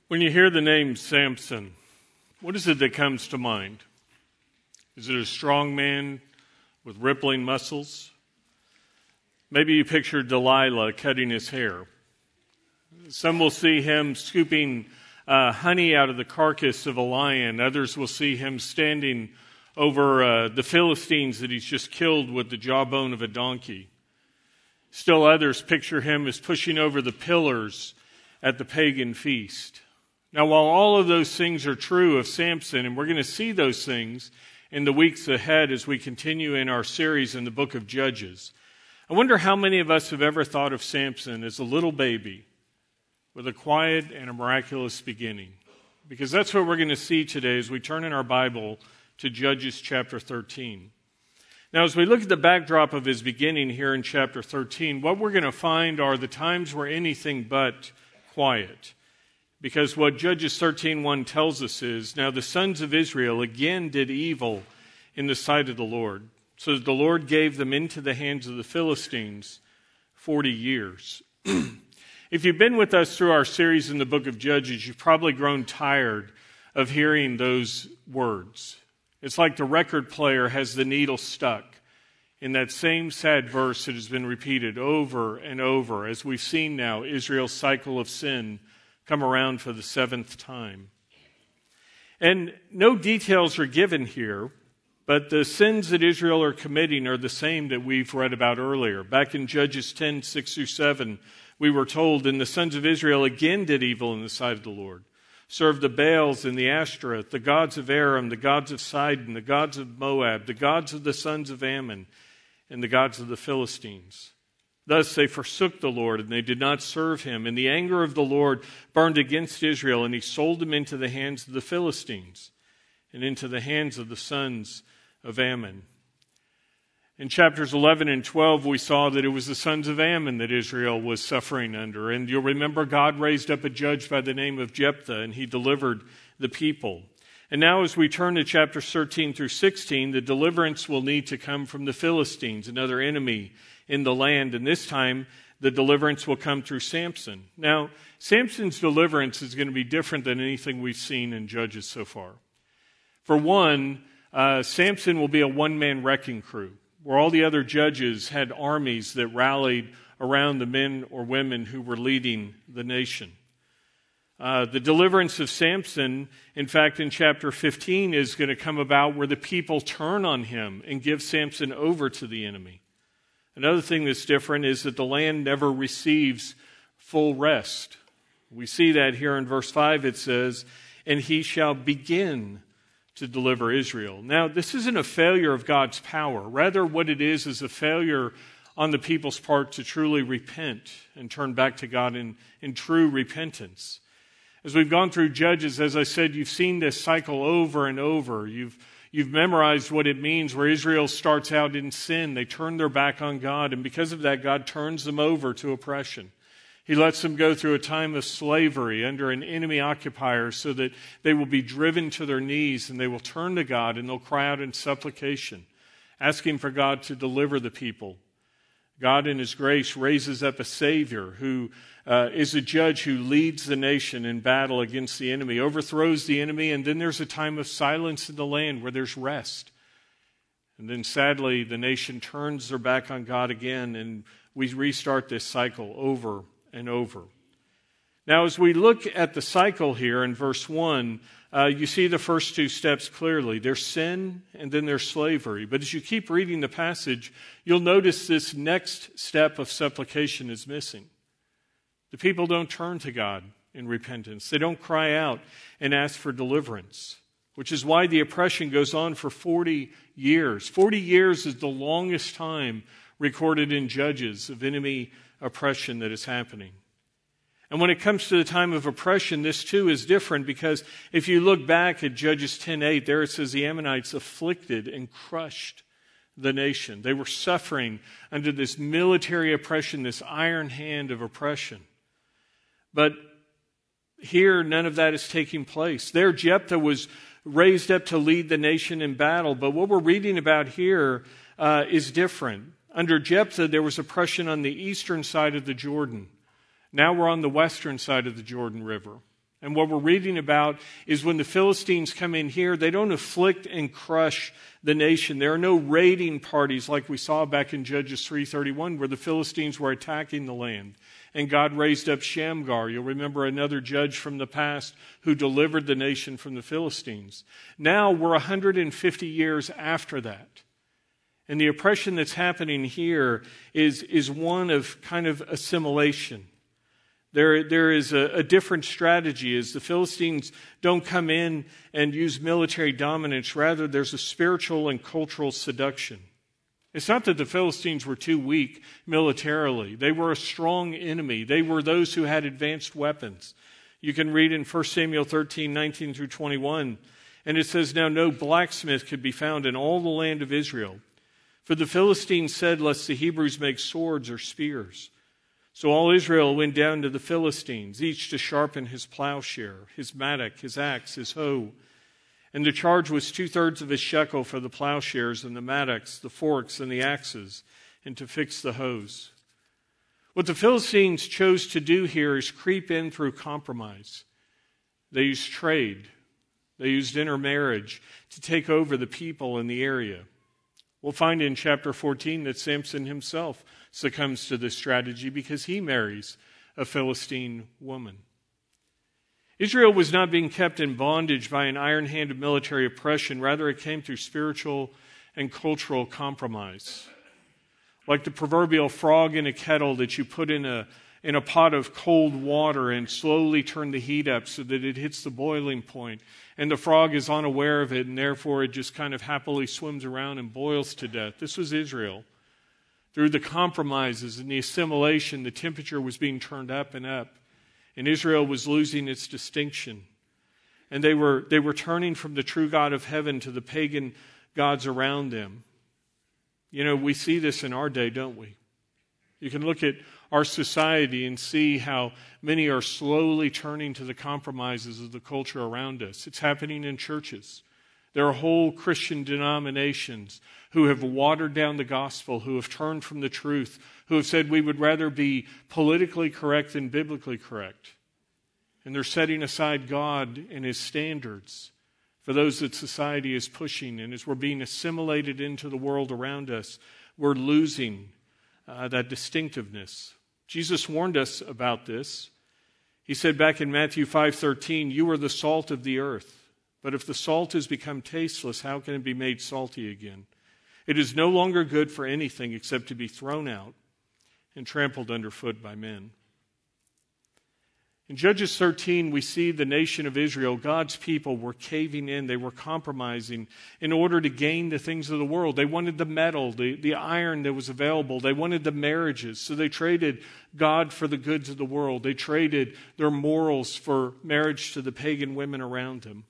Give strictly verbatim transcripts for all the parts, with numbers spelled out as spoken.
When you hear the name Samson, what is it that comes to mind? Is it a strong man with rippling muscles? Maybe you picture Delilah cutting his hair. Some will see him scooping uh, honey out of the carcass of a lion. Others will see him standing over uh, the Philistines that he's just killed with the jawbone of a donkey. Still others picture him as pushing over the pillars at the pagan feast. Now, while all of those things are true of Samson, and we're going to see those things in the weeks ahead as we continue in our series in the book of Judges, I wonder how many of us have ever thought of Samson as a little baby with a quiet and a miraculous beginning. Because that's what we're going to see today as we turn in our Bible to Judges chapter thirteen. Now, as we look at the backdrop of his beginning here in chapter thirteen, what we're going to find are the times were anything but quiet. Because what Judges thirteen one tells us is, now the sons of Israel again did evil in the sight of the Lord, so that the Lord gave them into the hands of the Philistines forty years. If you've been with us through our series in the book of Judges, you've probably grown tired of hearing those words. It's like the record player has the needle stuck in that same sad verse that has been repeated over and over as we've seen now Israel's cycle of sin come around for the seventh time. And no details are given here, but the sins that Israel are committing are the same that we've read about earlier. Back in Judges ten, six through seven, we were told, and the sons of Israel again did evil in the sight of the Lord, served the Baals and the Ashtoreth, the gods of Aram, the gods of Sidon, the gods of Moab, the gods of the sons of Ammon, and the gods of the Philistines. Thus they forsook the Lord, and they did not serve him. And the anger of the Lord burned against Israel, and he sold them into the hands of the Philistines and into the hands of the sons of Ammon. In chapters eleven and twelve, we saw that it was the sons of Ammon that Israel was suffering under. And you'll remember God raised up a judge by the name of Jephthah, and he delivered the people. And now as we turn to chapters thirteen through sixteen, the deliverance will need to come from the Philistines, another enemy in the land, and this time the deliverance will come through Samson. Now, Samson's deliverance is going to be different than anything we've seen in Judges so far. For one, uh, Samson will be a one-man wrecking crew, where all the other judges had armies that rallied around the men or women who were leading the nation. Uh, the deliverance of Samson, in fact, in chapter fifteen, is going to come about where the people turn on him and give Samson over to the enemy. Another thing that's different is that the land never receives full rest. We see that here in verse five. It says, and he shall begin to deliver Israel. Now, this isn't a failure of God's power. Rather, what it is is a failure on the people's part to truly repent and turn back to God in, in true repentance. As we've gone through Judges, as I said, you've seen this cycle over and over. You've You've memorized what it means where Israel starts out in sin. They turn their back on God, and because of that, God turns them over to oppression. He lets them go through a time of slavery under an enemy occupier so that they will be driven to their knees and they will turn to God and they'll cry out in supplication, asking for God to deliver the people. God in his grace raises up a Savior who uh, is a judge who leads the nation in battle against the enemy, overthrows the enemy, and then there's a time of silence in the land where there's rest. And then sadly, the nation turns their back on God again, and we restart this cycle over and over. Now, as we look at the cycle here in verse one, uh, you see the first two steps clearly. There's sin and then there's slavery. But as you keep reading the passage, you'll notice this next step of supplication is missing. The people don't turn to God in repentance. They don't cry out and ask for deliverance, which is why the oppression goes on for forty years. forty years is the longest time recorded in Judges of enemy oppression that is happening. And when it comes to the time of oppression, this too is different because if you look back at Judges ten eight, there it says the Ammonites afflicted and crushed the nation. They were suffering under this military oppression, this iron hand of oppression. But here, none of that is taking place. There, Jephthah was raised up to lead the nation in battle, but what we're reading about here uh, is different. Under Jephthah, there was oppression on the eastern side of the Jordan. Now we're on the western side of the Jordan River. And what we're reading about is when the Philistines come in here, they don't afflict and crush the nation. There are no raiding parties like we saw back in Judges three thirty-one, where the Philistines were attacking the land. And God raised up Shamgar. You'll remember another judge from the past who delivered the nation from the Philistines. Now we're one hundred fifty years after that. And the oppression that's happening here is, is one of kind of assimilation. There, there is a, a different strategy as the Philistines don't come in and use military dominance. Rather, there's a spiritual and cultural seduction. It's not that the Philistines were too weak militarily. They were a strong enemy. They were those who had advanced weapons. You can read in First Samuel thirteen, nineteen through twenty-one. And it says, "Now no blacksmith could be found in all the land of Israel. For the Philistines said, lest the Hebrews make swords or spears. So all Israel went down to the Philistines, each to sharpen his plowshare, his mattock, his axe, his hoe. And the charge was two-thirds of a shekel for the plowshares and the mattocks, the forks and the axes, and to fix the hoes." What the Philistines chose to do here is creep in through compromise. They used trade. They used intermarriage to take over the people in the area. We'll find in chapter fourteen that Samson himself succumbs to this strategy because he marries a Philistine woman. Israel was not being kept in bondage by an iron-handed military oppression. Rather, it came through spiritual and cultural compromise. Like the proverbial frog in a kettle that you put in a, in a pot of cold water and slowly turn the heat up so that it hits the boiling point. And the frog is unaware of it, and therefore it just kind of happily swims around and boils to death. This was Israel. Through the compromises and the assimilation, the temperature was being turned up and up. And Israel was losing its distinction. And they were, they were turning from the true God of heaven to the pagan gods around them. You know, we see this in our day, don't we? You can look at our society and see how many are slowly turning to the compromises of the culture around us. It's happening in churches. There are whole Christian denominations who have watered down the gospel, who have turned from the truth, who have said we would rather be politically correct than biblically correct. And they're setting aside God and His standards for those that society is pushing. And as we're being assimilated into the world around us, we're losing uh, that distinctiveness. Jesus warned us about this. He said back in Matthew five thirteen, "You are the salt of the earth. But if the salt has become tasteless, how can it be made salty again? It is no longer good for anything except to be thrown out and trampled underfoot by men." In Judges thirteen, we see the nation of Israel, God's people, were caving in. They were compromising in order to gain the things of the world. They wanted the metal, the, the iron that was available. They wanted the marriages. So they traded God for the goods of the world. They traded their morals for marriage to the pagan women around them.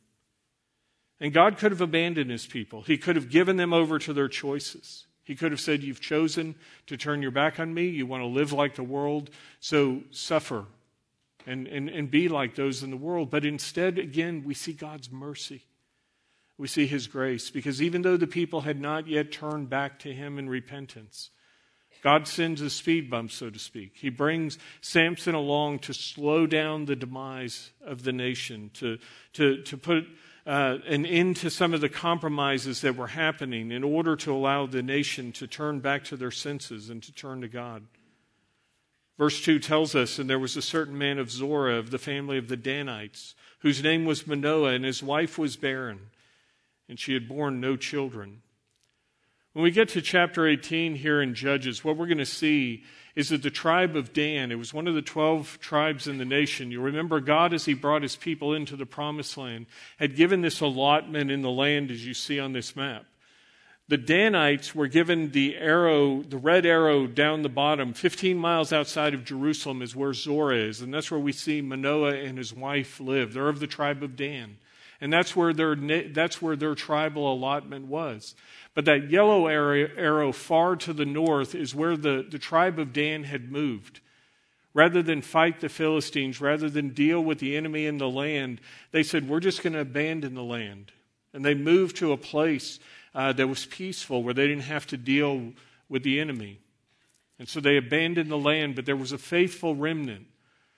And God could have abandoned His people. He could have given them over to their choices. He could have said, "You've chosen to turn your back on me. You want to live like the world, so suffer and, and, and be like those in the world." But instead, again, we see God's mercy. We see His grace. Because even though the people had not yet turned back to Him in repentance, God sends a speed bump, so to speak. He brings Samson along to slow down the demise of the nation, to, to, to put Uh, an end to some of the compromises that were happening in order to allow the nation to turn back to their senses and to turn to God. Verse two tells us, "And there was a certain man of Zorah of the family of the Danites, whose name was Manoah, and his wife was barren, and she had borne no children." When we get to chapter eighteen here in Judges, what we're going to see is that the tribe of Dan, it was one of the twelve tribes in the nation. You remember God, as He brought His people into the promised land, had given this allotment in the land as you see on this map. The Danites were given the arrow, the red arrow down the bottom. fifteen miles outside of Jerusalem is where Zorah is, and that's where we see Manoah and his wife live. They're of the tribe of Dan. And that's where their that's where their tribal allotment was. But that yellow arrow, arrow far to the north is where the, the tribe of Dan had moved. Rather than fight the Philistines, rather than deal with the enemy in the land, they said, "We're just going to abandon the land." And they moved to a place uh, that was peaceful, where they didn't have to deal with the enemy. And so they abandoned the land, but there was a faithful remnant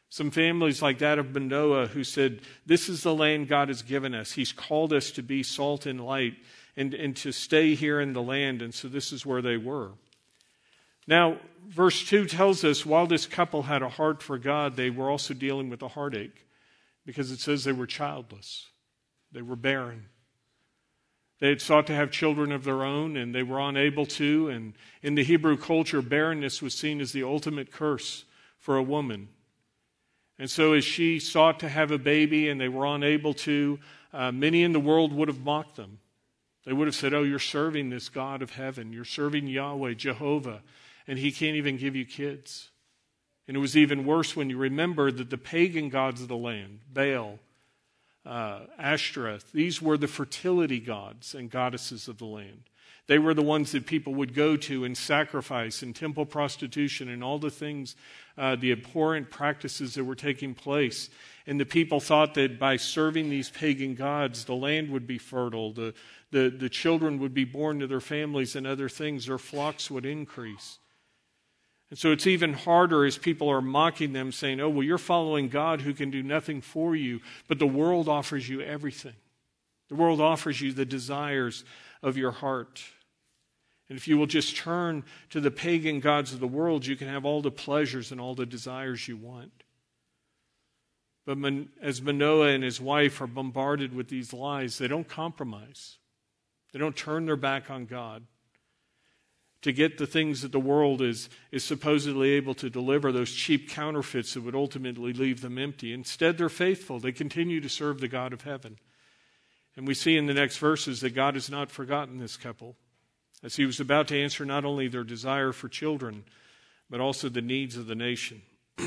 Some families like that of Manoah who said, this is the land God has given us. He's called us to be salt and light and, and to stay here in the land. And so this is where they were. Now, verse two tells us while this couple had a heart for God, they were also dealing with a heartache because it says they were childless. They were barren. They had sought to have children of their own, and they were unable to. And in the Hebrew culture, barrenness was seen as the ultimate curse for a woman. And so as she sought to have a baby and they were unable to, uh, many in the world would have mocked them. They would have said, oh, you're serving this God of heaven. You're serving Yahweh, Jehovah, and he can't even give you kids. And it was even worse when you remember that the pagan gods of the land, Baal, Uh, Ashtoreth, these were the fertility gods and goddesses of the land. They were the ones that people would go to and sacrifice and temple prostitution and all the things, uh, the abhorrent practices that were taking place. And the people thought that by serving these pagan gods, the land would be fertile, the, the, the children would be born to their families and other things, their flocks would increase. And so it's even harder as people are mocking them, saying, oh, well, you're following God who can do nothing for you, but the world offers you everything. The world offers you the desires of your heart. And if you will just turn to the pagan gods of the world, you can have all the pleasures and all the desires you want. But as Manoah and his wife are bombarded with these lies, they don't compromise. They don't turn their back on God to get the things that the world is, is supposedly able to deliver, those cheap counterfeits that would ultimately leave them empty. Instead, they're faithful. They continue to serve the God of heaven. And we see in the next verses that God has not forgotten this couple, as he was about to answer not only their desire for children, but also the needs of the nation.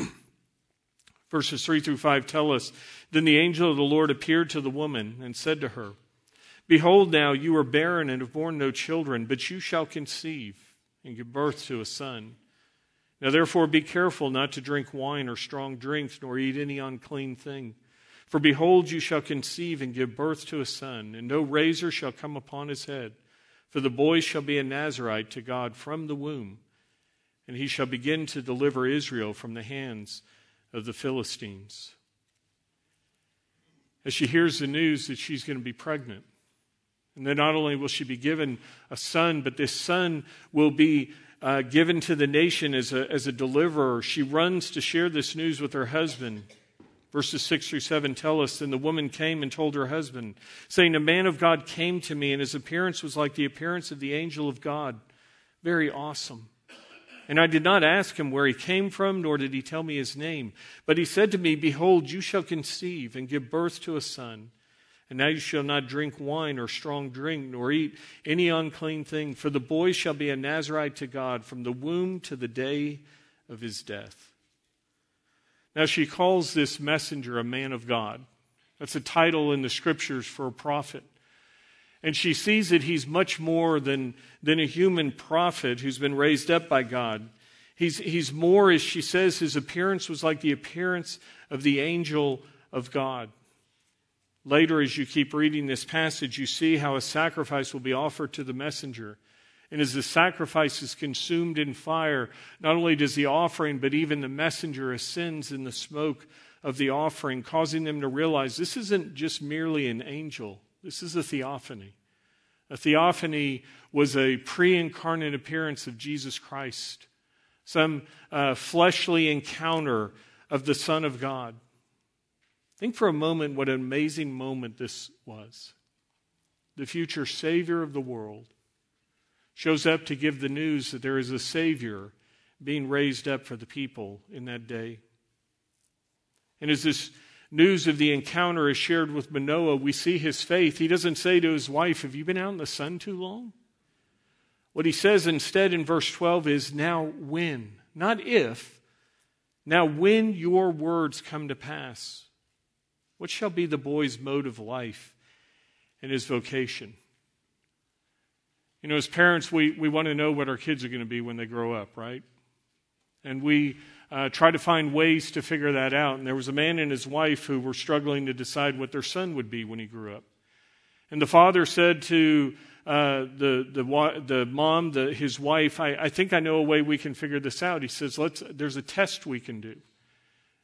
Verses three through five tell us, then the angel of the Lord appeared to the woman and said to her, behold, now you are barren and have borne no children, but you shall conceive and give birth to a son. Now therefore be careful not to drink wine or strong drinks, nor eat any unclean thing. For behold, you shall conceive and give birth to a son, and no razor shall come upon his head. For the boy shall be a Nazirite to God from the womb, and he shall begin to deliver Israel from the hands of the Philistines. As she hears the news that she's going to be pregnant, and then not only will she be given a son, but this son will be uh, given to the nation as a, as a deliverer. She runs to share this news with her husband. Verses six through seven tell us, then the woman came and told her husband, saying, a man of God came to me, and his appearance was like the appearance of the angel of God. Very awesome. And I did not ask him where he came from, nor did he tell me his name. But he said to me, behold, you shall conceive and give birth to a son. And now you shall not drink wine or strong drink, nor eat any unclean thing, for the boy shall be a Nazirite to God from the womb to the day of his death. Now she calls this messenger a man of God. That's a title in the scriptures for a prophet. And she sees that he's much more than, than a human prophet who's been raised up by God. He's, he's more, as she says, his appearance was like the appearance of the angel of God. Later, as you keep reading this passage, you see how a sacrifice will be offered to the messenger. And as the sacrifice is consumed in fire, not only does the offering, but even the messenger ascends in the smoke of the offering, causing them to realize this isn't just merely an angel. This is a theophany. A theophany was a pre-incarnate appearance of Jesus Christ, some uh, fleshly encounter of the Son of God. Think for a moment what an amazing moment this was. The future Savior of the world shows up to give the news that there is a Savior being raised up for the people in that day. And as this news of the encounter is shared with Manoah, we see his faith. He doesn't say to his wife, have you been out in the sun too long? What he says instead in verse twelve is, now when, not if, now when your words come to pass, what shall be the boy's mode of life and his vocation? You know, as parents, we, we want to know what our kids are going to be when they grow up, right? And we uh, try to find ways to figure that out. And there was a man and his wife who were struggling to decide what their son would be when he grew up. And the father said to uh, the the the mom, the, his wife, I, I think I know a way we can figure this out. He says, "Let's. There's a test we can do."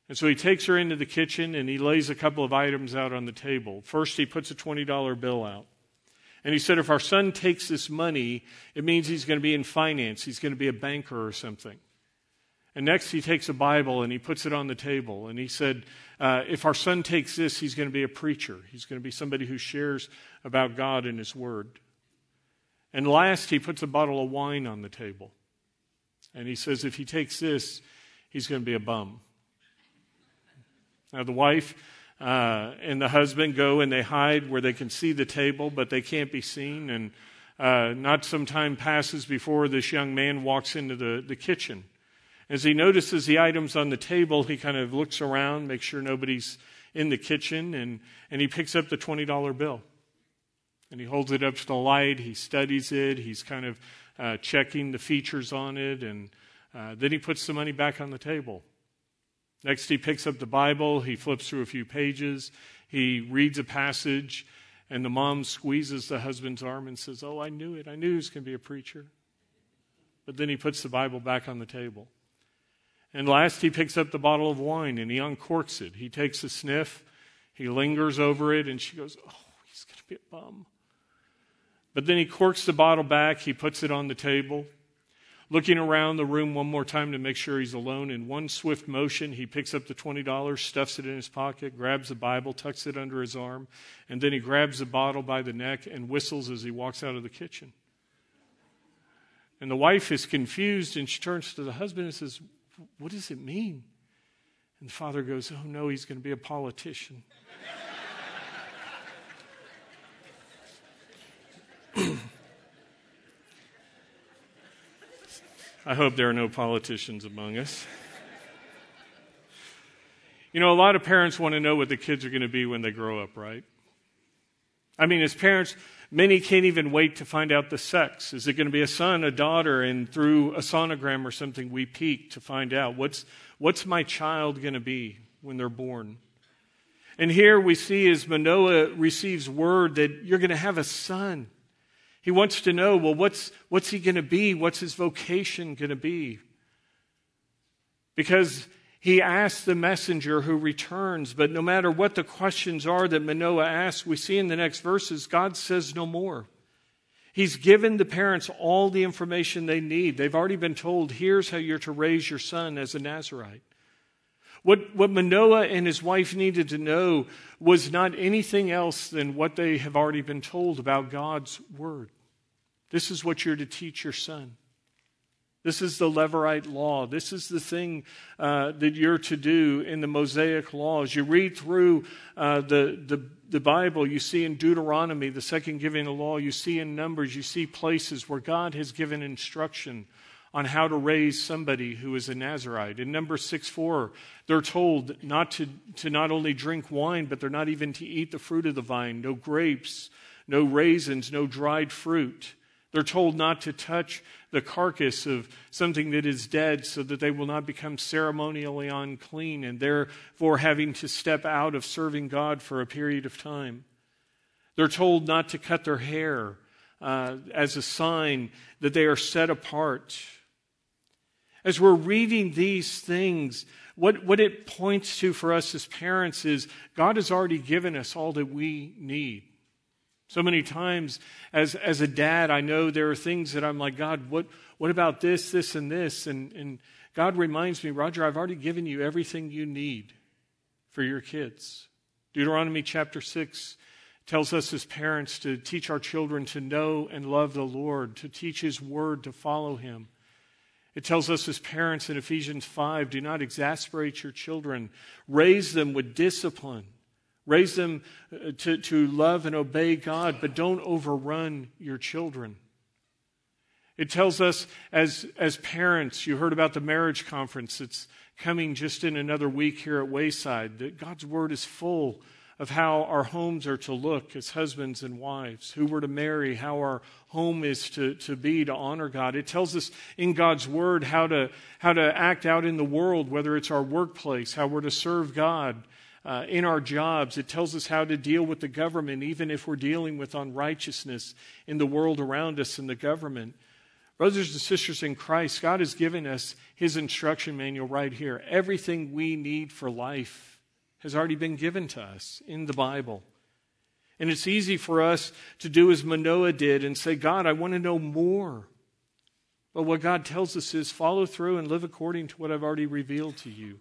And so he takes her into the kitchen and he lays a couple of items out on the table. First, he puts a twenty dollar bill out. And he said, if our son takes this money, it means he's going to be in finance. He's going to be a banker or something. And next, he takes a Bible and he puts it on the table. And he said, uh, if our son takes this, he's going to be a preacher. He's going to be somebody who shares about God and His Word. And last, he puts a bottle of wine on the table. And he says, if he takes this, he's going to be a bum. Now, the wife uh, and the husband go and they hide where they can see the table, but they can't be seen. And uh, not some time passes before this young man walks into the, the kitchen. As he notices the items on the table, he kind of looks around, makes sure nobody's in the kitchen, and, and he picks up the twenty dollar bill. And he holds it up to the light. He studies it. He's kind of uh, checking the features on it. And uh, then he puts the money back on the table. Next, he picks up the Bible. He flips through a few pages. He reads a passage. And the mom squeezes the husband's arm and says, oh, I knew it. I knew he was going to be a preacher. But then he puts the Bible back on the table. And last, he picks up the bottle of wine and he uncorks it. He takes a sniff. He lingers over it. And she goes, oh, he's going to be a bum. But then he corks the bottle back. He puts it on the table. Looking around the room one more time to make sure he's alone, in one swift motion, he picks up the twenty dollars, stuffs it in his pocket, grabs the Bible, tucks it under his arm, and then he grabs the bottle by the neck and whistles as he walks out of the kitchen. And the wife is confused, and she turns to the husband and says, what does it mean? And the father goes, oh no, he's going to be a politician. I hope there are no politicians among us. You know, a lot of parents want to know what the kids are going to be when they grow up, right? I mean, as parents, many can't even wait to find out the sex. Is it going to be a son, a daughter? And through a sonogram or something, we peek to find out what's, what's my child going to be when they're born. And here we see as Manoah receives word that you're going to have a son. He wants to know, well, what's, what's he going to be? What's his vocation going to be? Because he asks the messenger who returns, but no matter what the questions are that Manoah asks, we see in the next verses, God says no more. He's given the parents all the information they need. They've already been told, here's how you're to raise your son as a Nazirite. What, what Manoah and his wife needed to know was not anything else than what they have already been told about God's word. This is what you're to teach your son. This is the Levirate law. This is the thing uh, that you're to do in the Mosaic law. As you read through uh, the, the, the Bible, you see in Deuteronomy, the second giving of law, you see in Numbers, you see places where God has given instruction on how to raise somebody who is a Nazirite. In Numbers six four, they're told not to, to not only drink wine, but they're not even to eat the fruit of the vine. No grapes, no raisins, no dried fruit. They're told not to touch the carcass of something that is dead so that they will not become ceremonially unclean and therefore having to step out of serving God for a period of time. They're told not to cut their hair uh, as a sign that they are set apart. As we're reading these things, what, what it points to for us as parents is God has already given us all that we need. So many times as, as a dad, I know there are things that I'm like, God, what, what about this, this, and this? And, and God reminds me, Roger, I've already given you everything you need for your kids. Deuteronomy chapter six tells us as parents to teach our children to know and love the Lord, to teach His word, to follow Him. It tells us as parents in Ephesians five, do not exasperate your children. Raise them with discipline. Raise them to, to love and obey God, but don't overrun your children. It tells us as, as parents, you heard about the marriage conference that's coming just in another week here at Wayside, that God's word is full of how our homes are to look as husbands and wives, who we're to marry, how our home is to, to be, to honor God. It tells us in God's word how to, how to act out in the world, whether it's our workplace, how we're to serve God, Uh, in our jobs. It tells us how to deal with the government, even if we're dealing with unrighteousness in the world around us and the government. Brothers and sisters in Christ, God has given us His instruction manual right here. Everything we need for life has already been given to us in the Bible. And it's easy for us to do as Manoah did and say, God, I want to know more. But what God tells us is follow through and live according to what I've already revealed to you.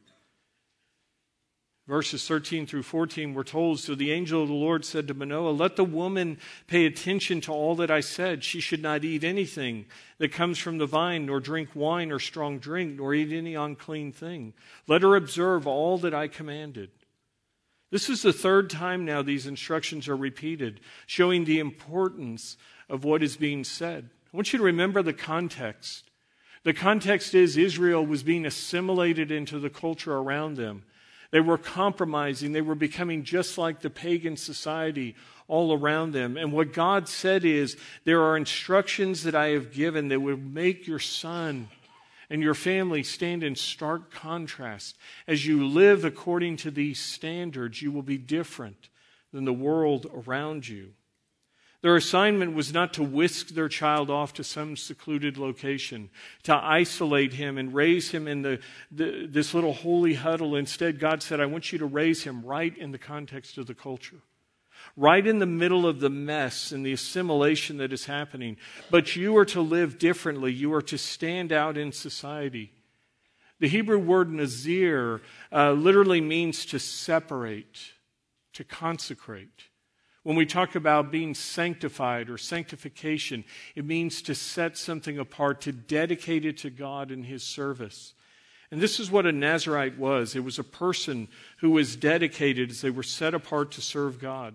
Verses thirteen through fourteen, we're told, so the angel of the Lord said to Manoah, let the woman pay attention to all that I said. She should not eat anything that comes from the vine, nor drink wine or strong drink, nor eat any unclean thing. Let her observe all that I commanded. This is the third time now these instructions are repeated, showing the importance of what is being said. I want you to remember the context. The context is Israel was being assimilated into the culture around them. They were compromising. They were becoming just like the pagan society all around them. And what God said is, there are instructions that I have given that will make your son and your family stand in stark contrast. As you live according to these standards, you will be different than the world around you. Their assignment was not to whisk their child off to some secluded location, to isolate him and raise him in the, the, this little holy huddle. Instead, God said, I want you to raise him right in the context of the culture, right in the middle of the mess and the assimilation that is happening. But you are to live differently. You are to stand out in society. The Hebrew word nazir uh, literally means to separate, to consecrate. When we talk about being sanctified or sanctification, it means to set something apart, to dedicate it to God in His service. And this is what a Nazirite was. It was a person who was dedicated as they were set apart to serve God.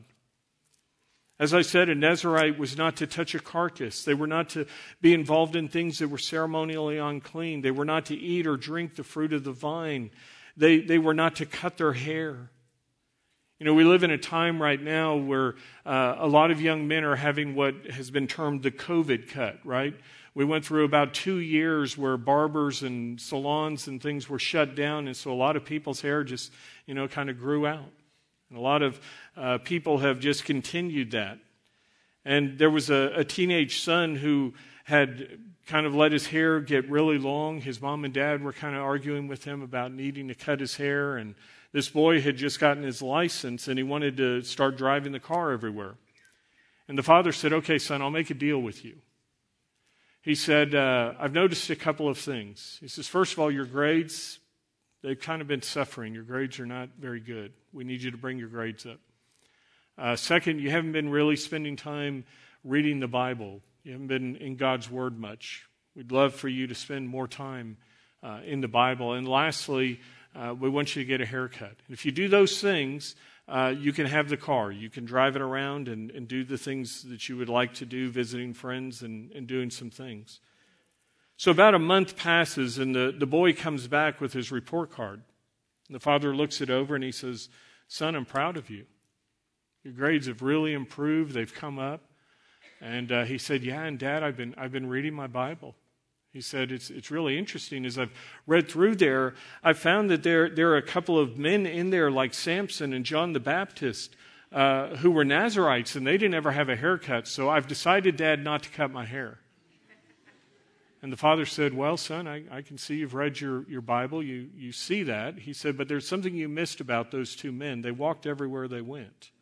As I said, a Nazirite was not to touch a carcass. They were not to be involved in things that were ceremonially unclean. They were not to eat or drink the fruit of the vine. They, they were not to cut their hair. You know, we live in a time right now where uh, a lot of young men are having what has been termed the COVID cut, right? We went through about two years where barbers and salons and things were shut down, and so a lot of people's hair just, you know, kind of grew out. And a lot of uh, people have just continued that. And there was a, a teenage son who had kind of let his hair get really long. His mom and dad were kind of arguing with him about needing to cut his hair, and this boy had just gotten his license, and he wanted to start driving the car everywhere. And the father said, okay, son, I'll make a deal with you. He said, uh, I've noticed a couple of things. He says, first of all, your grades, they've kind of been suffering. Your grades are not very good. We need you to bring your grades up. Uh, second, you haven't been really spending time reading the Bible. You haven't been in God's Word much. We'd love for you to spend more time uh, in the Bible. And lastly, Uh, we want you to get a haircut. And if you do those things, uh, you can have the car. You can drive it around and, and do the things that you would like to do, visiting friends and, and doing some things. So about a month passes, and the, the boy comes back with his report card. And the father looks it over, and he says, son, I'm proud of you. Your grades have really improved. They've come up. And uh, he said, yeah, and Dad, I've been I've been reading my Bible. He said, it's it's really interesting. As I've read through there, I found that there, there are a couple of men in there like Samson and John the Baptist uh, who were Nazirites, and they didn't ever have a haircut. So I've decided, Dad, not to cut my hair. And the father said, well, son, I, I can see you've read your, your Bible. You, you see that. He said, but there's something you missed about those two men. They walked everywhere they went.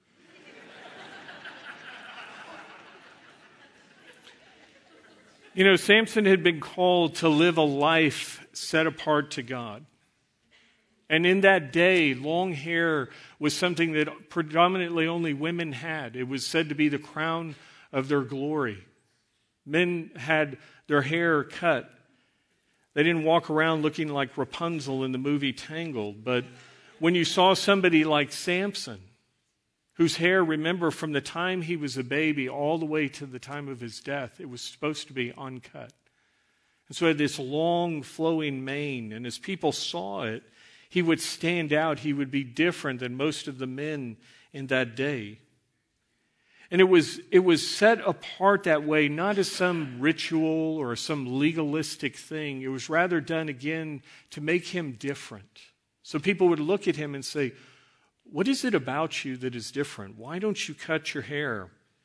You know, Samson had been called to live a life set apart to God. And in that day, long hair was something that predominantly only women had. It was said to be the crown of their glory. Men had their hair cut. They didn't walk around looking like Rapunzel in the movie Tangled. But when you saw somebody like Samson, whose hair, remember, from the time he was a baby all the way to the time of his death, it was supposed to be uncut. And so he had this long flowing mane, and as people saw it, he would stand out. He would be different than most of the men in that day. And it was, it was set apart that way, not as some ritual or some legalistic thing. It was rather done, again, to make him different. So people would look at him and say, what is it about you that is different? Why don't you cut your hair?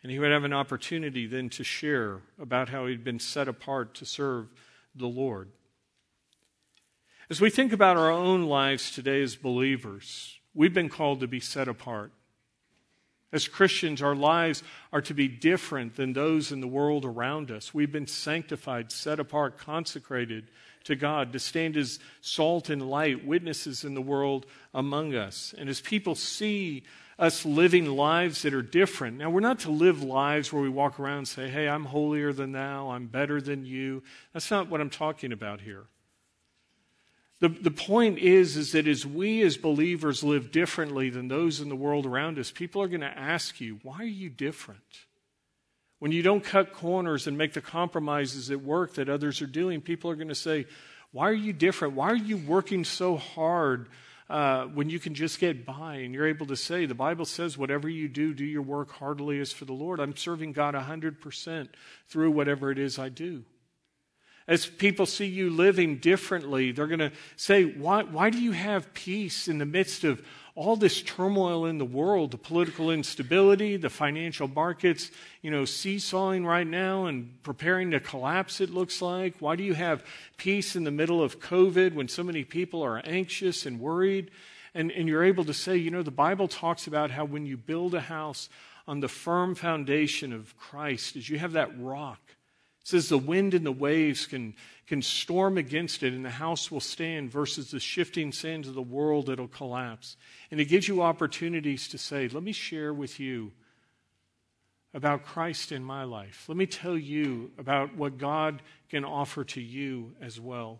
And he would have an opportunity then to share about how he'd been set apart to serve the Lord. As we think about our own lives today as believers, we've been called to be set apart. As Christians, our lives are to be different than those in the world around us. We've been sanctified, set apart, consecrated to God to stand as salt and light, witnesses in the world among us. And as people see us living lives that are different. Now, we're not to live lives where we walk around and say, hey, I'm holier than thou, I'm better than you. That's not what I'm talking about here. The, the point is, is that as we as believers live differently than those in the world around us, people are going to ask you, why are you different? When you don't cut corners and make the compromises at work that others are doing, people are going to say, why are you different? Why are you working so hard uh, when you can just get by? And you're able to say, the Bible says, whatever you do, do your work heartily as for the Lord. I'm serving God one hundred percent through whatever it is I do. As people see you living differently, they're going to say, why, why do you have peace in the midst of all this turmoil in the world, the political instability, the financial markets, you know, seesawing right now and preparing to collapse, it looks like? Why do you have peace in the middle of COVID when so many people are anxious and worried? And, and you're able to say, you know, the Bible talks about how when you build a house on the firm foundation of Christ, as you have that rock, it says the wind and the waves can, can storm against it and the house will stand versus the shifting sands of the world that'll collapse. And it gives you opportunities to say, let me share with you about Christ in my life. Let me tell you about what God can offer to you as well.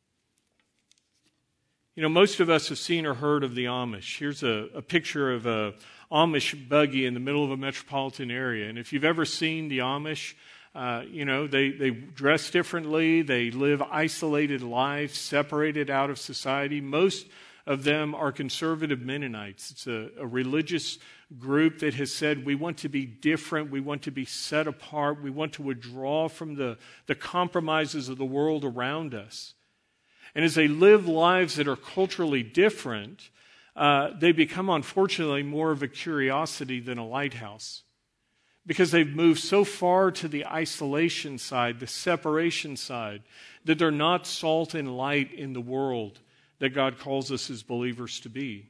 You know, most of us have seen or heard of the Amish. Here's a, a picture of a Amish buggy in the middle of a metropolitan area. And if you've ever seen the Amish, Uh, you know, they, they dress differently. They live isolated lives, separated out of society. Most of them are conservative Mennonites. It's a, a religious group that has said, we want to be different. We want to be set apart. We want to withdraw from the, the compromises of the world around us. And as they live lives that are culturally different, uh, they become, unfortunately, more of a curiosity than a lighthouse. Because they've moved so far to the isolation side, the separation side, that they're not salt and light in the world that God calls us as believers to be.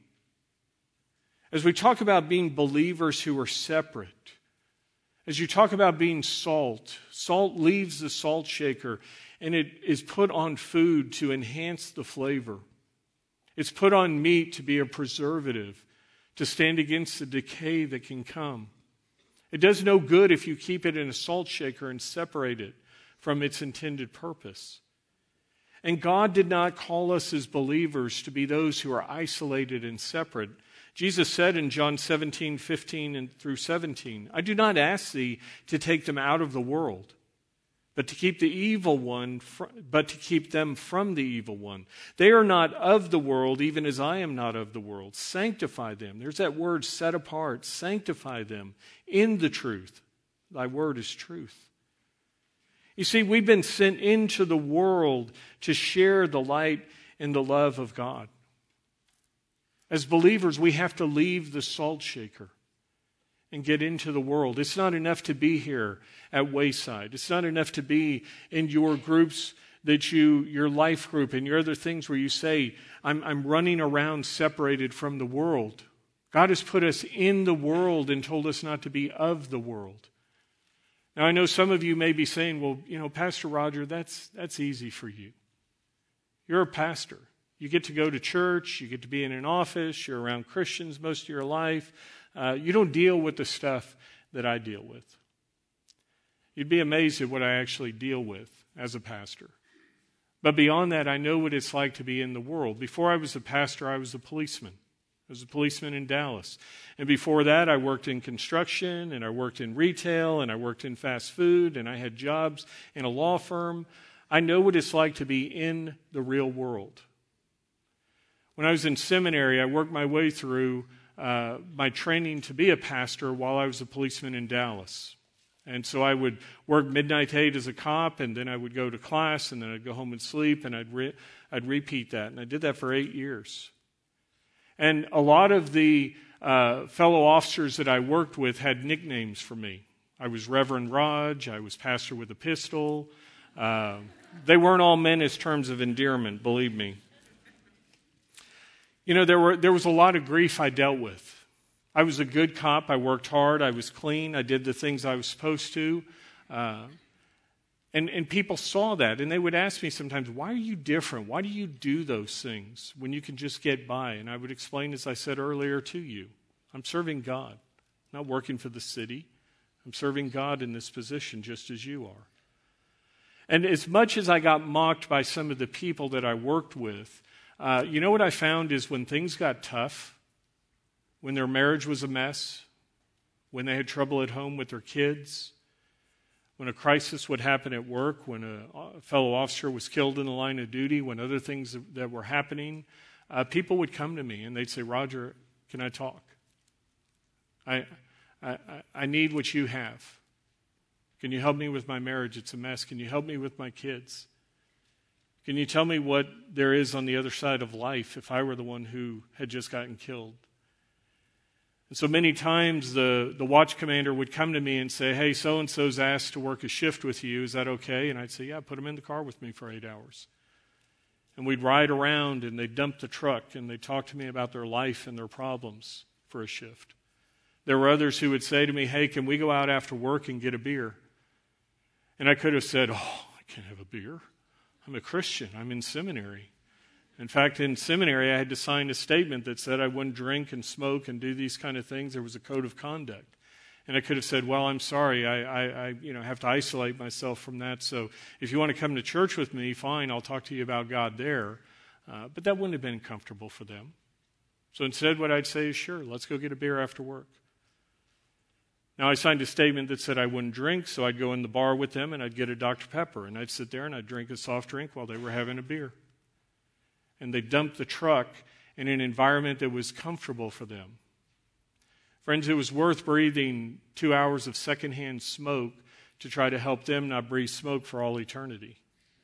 As we talk about being believers who are separate, as you talk about being salt, salt leaves the salt shaker and it is put on food to enhance the flavor. It's put on meat to be a preservative, to stand against the decay that can come. It does no good if you keep it in a salt shaker and separate it from its intended purpose. And God did not call us as believers to be those who are isolated and separate. Jesus said in John seventeen, fifteen and through seventeen, I do not ask thee to take them out of the world, but to keep the evil one, but to keep them from the evil one. They are not of the world, even as I am not of the world. Sanctify them. There's that word, set apart. Sanctify them in the truth. Thy word is truth. You see, we've been sent into the world to share the light and the love of God. As believers, we have to leave the salt shaker and get into the world. It's not enough to be here at Wayside. It's not enough to be in your groups that you, your life group and your other things where you say, I'm, I'm running around separated from the world. God has put us in the world and told us not to be of the world. Now, I know some of you may be saying, well, you know, Pastor Roger, that's, that's easy for you. You're a pastor. You get to go to church. You get to be in an office. You're around Christians most of your life. Uh, you don't deal with the stuff that I deal with. You'd be amazed at what I actually deal with as a pastor. But beyond that, I know what it's like to be in the world. Before I was a pastor, I was a policeman. I was a policeman in Dallas. And before that, I worked in construction, and I worked in retail, and I worked in fast food, and I had jobs in a law firm. I know what it's like to be in the real world. When I was in seminary, I worked my way through uh, my training to be a pastor while I was a policeman in Dallas. And so I would work midnight to eight as a cop, and then I would go to class, and then I'd go home and sleep, and I'd re- I'd repeat that. And I did that for eight years. And a lot of the uh, fellow officers that I worked with had nicknames for me. I was Reverend Raj. I was pastor with a pistol. Uh, they weren't all meant as terms of endearment, believe me. You know, there were there was a lot of grief I dealt with. I was a good cop. I worked hard. I was clean. I did the things I was supposed to. Uh, and, and people saw that, and they would ask me sometimes, why are you different? Why do you do those things when you can just get by? And I would explain, as I said earlier to you, I'm serving God, I'm not working for the city. I'm serving God in this position just as you are. And as much as I got mocked by some of the people that I worked with, uh, you know what I found is when things got tough, when their marriage was a mess, when they had trouble at home with their kids, when a crisis would happen at work, when a fellow officer was killed in the line of duty, when other things that were happening, uh, people would come to me and they'd say, Roger, can I talk? I, I, I need what you have. Can you help me with my marriage? It's a mess. Can you help me with my kids? Can you tell me what there is on the other side of life if I were the one who had just gotten killed? And so many times the, the watch commander would come to me and say, hey, so-and-so's asked to work a shift with you. Is that okay? And I'd say, yeah, put them in the car with me for eight hours. And we'd ride around and they'd dump the truck and they'd talk to me about their life and their problems for a shift. There were others who would say to me, hey, can we go out after work and get a beer? And I could have said, oh, I can't have a beer. I'm a Christian. I'm in seminary. In fact, in seminary, I had to sign a statement that said I wouldn't drink and smoke and do these kind of things. There was a code of conduct. And I could have said, well, I'm sorry. I, I, I you know, have to isolate myself from that. So if you want to come to church with me, fine, I'll talk to you about God there. Uh, but that wouldn't have been comfortable for them. So instead, what I'd say is, sure, let's go get a beer after work. Now, I signed a statement that said I wouldn't drink, so I'd go in the bar with them and I'd get a Doctor Pepper, and I'd sit there and I'd drink a soft drink while they were having a beer. And they'd dump the truck in an environment that was comfortable for them. Friends, it was worth breathing two hours of secondhand smoke to try to help them not breathe smoke for all eternity.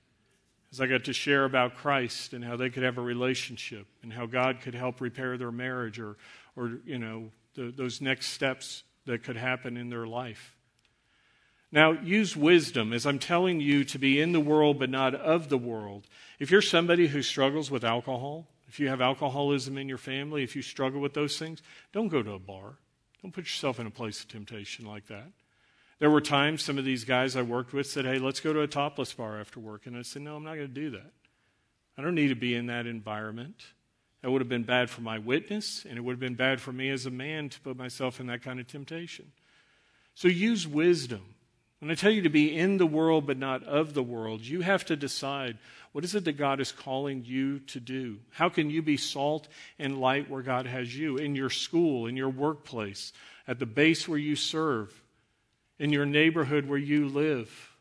As I got to share about Christ and how they could have a relationship and how God could help repair their marriage or, or you know, the, those next steps that could happen in their life. Now, use wisdom, as I'm telling you to be in the world but not of the world. If you're somebody who struggles with alcohol, if you have alcoholism in your family, if you struggle with those things, don't go to a bar. Don't put yourself in a place of temptation like that. There were times some of these guys I worked with said, hey, let's go to a topless bar after work. And I said, no, I'm not going to do that. I don't need to be in that environment. That would have been bad for my witness, and it would have been bad for me as a man to put myself in that kind of temptation. So use wisdom. When I tell you to be in the world but not of the world, you have to decide, what is it that God is calling you to do? How can you be salt and light where God has you? In your school, in your workplace, at the base where you serve, in your neighborhood where you live.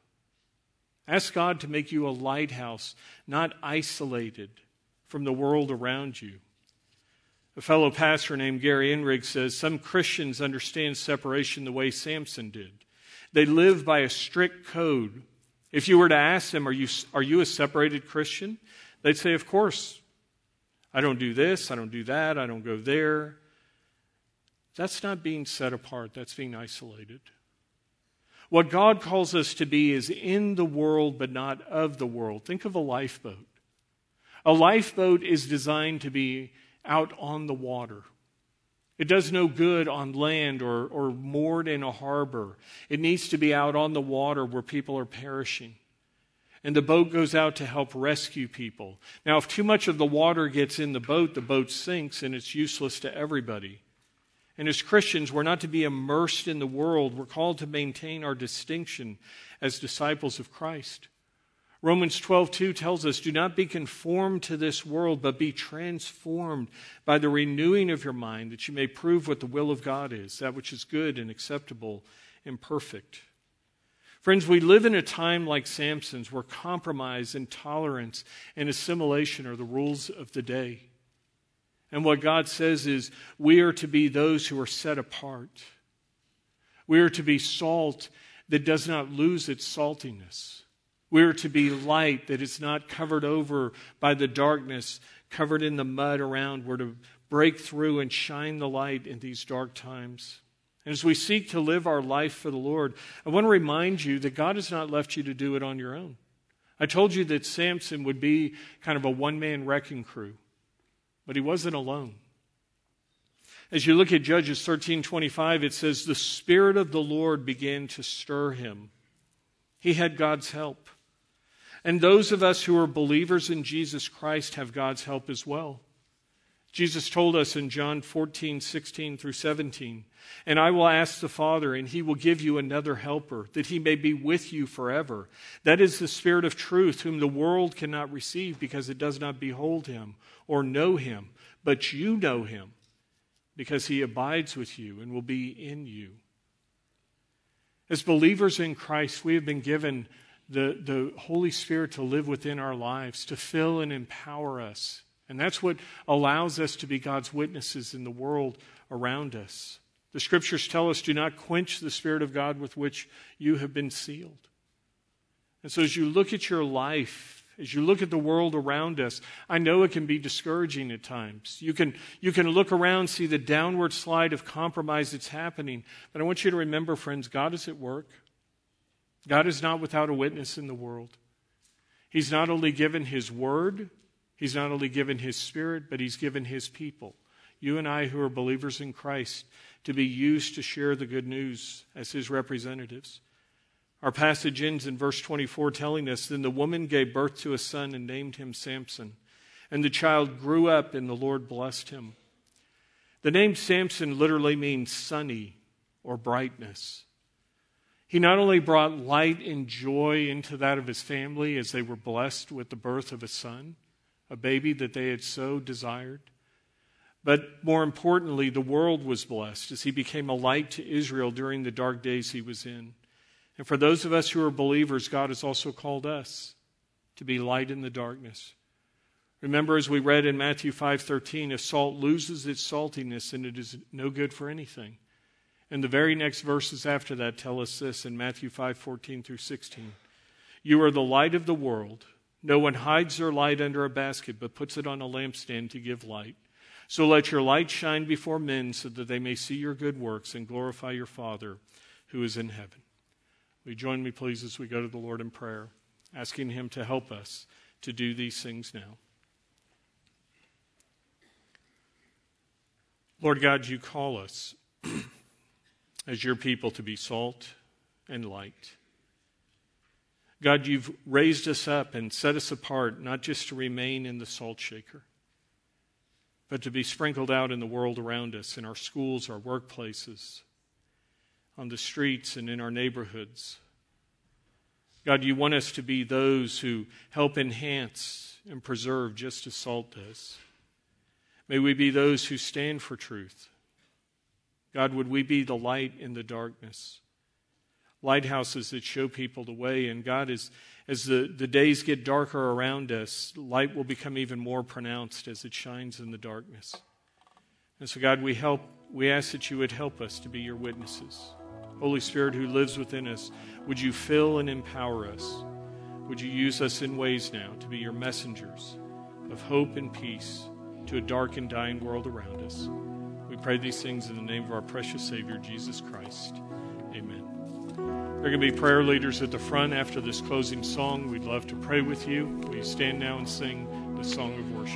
Ask God to make you a lighthouse, not isolated from the world around you. A fellow pastor named Gary Enrig says, some Christians understand separation the way Samson did. They live by a strict code. If you were to ask them, are you, are you a separated Christian? They'd say, of course. I don't do this, I don't do that, I don't go there. That's not being set apart, that's being isolated. What God calls us to be is in the world but not of the world. Think of a lifeboat. A lifeboat is designed to be out on the water. It does no good on land or, or moored in a harbor. It needs to be out on the water where people are perishing. And the boat goes out to help rescue people. Now, if too much of the water gets in the boat, the boat sinks and it's useless to everybody. And as Christians, we're not to be immersed in the world. We're called to maintain our distinction as disciples of Christ. Romans twelve two tells us, do not be conformed to this world, but be transformed by the renewing of your mind, that you may prove what the will of God is, that which is good and acceptable and perfect. Friends, we live in a time like Samson's where compromise, intolerance, and assimilation are the rules of the day. And what God says is we are to be those who are set apart. We are to be salt that does not lose its saltiness. We are to be light that is not covered over by the darkness, covered in the mud around. We're to break through and shine the light in these dark times. And as we seek to live our life for the Lord, I want to remind you that God has not left you to do it on your own. I told you that Samson would be kind of a one-man wrecking crew, but he wasn't alone. As you look at Judges thirteen twenty-five, it says, the Spirit of the Lord began to stir him. He had God's help. And those of us who are believers in Jesus Christ have God's help as well. Jesus told us in John fourteen, sixteen through seventeen, and I will ask the Father, and he will give you another helper, that he may be with you forever. That is the Spirit of truth, whom the world cannot receive because it does not behold him or know him. But you know him, because he abides with you and will be in you. As believers in Christ, we have been given the, the Holy Spirit to live within our lives, to fill and empower us. And that's what allows us to be God's witnesses in the world around us. The Scriptures tell us, do not quench the Spirit of God with which you have been sealed. And so as you look at your life, as you look at the world around us, I know it can be discouraging at times. You can, you can look around, see the downward slide of compromise that's happening. But I want you to remember, friends, God is at work. God is not without a witness in the world. He's not only given his word, he's not only given his Spirit, but he's given his people, you and I who are believers in Christ, to be used to share the good news as his representatives. Our passage ends in verse twenty-four telling us, then the woman gave birth to a son and named him Samson. And the child grew up and the Lord blessed him. The name Samson literally means sunny or brightness. He not only brought light and joy into that of his family as they were blessed with the birth of a son, a baby that they had so desired, but more importantly, the world was blessed as he became a light to Israel during the dark days he was in. And for those of us who are believers, God has also called us to be light in the darkness. Remember, as we read in Matthew five thirteen, if salt loses its saltiness, then it is no good for anything. And the very next verses after that tell us this in Matthew five fourteen through sixteen. You are the light of the world. No one hides their light under a basket, but puts it on a lampstand to give light. So let your light shine before men so that they may see your good works and glorify your Father who is in heaven. Will you join me, please, as we go to the Lord in prayer, asking him to help us to do these things now. Lord God, you call us as your people to be salt and light. God, you've raised us up and set us apart, not just to remain in the salt shaker, but to be sprinkled out in the world around us, in our schools, our workplaces, on the streets and in our neighborhoods. God, you want us to be those who help enhance and preserve just as salt does. May we be those who stand for truth. God, would we be the light in the darkness? Lighthouses that show people the way. And God, as, as the, the days get darker around us, light will become even more pronounced as it shines in the darkness. And so, God, we help. We ask that you would help us to be your witnesses. Holy Spirit who lives within us, would you fill and empower us? Would you use us in ways now to be your messengers of hope and peace to a dark and dying world around us? We pray these things in the name of our precious Savior, Jesus Christ. Amen. There are going to be prayer leaders at the front after this closing song. We'd love to pray with you. Will you stand now and sing the song of worship?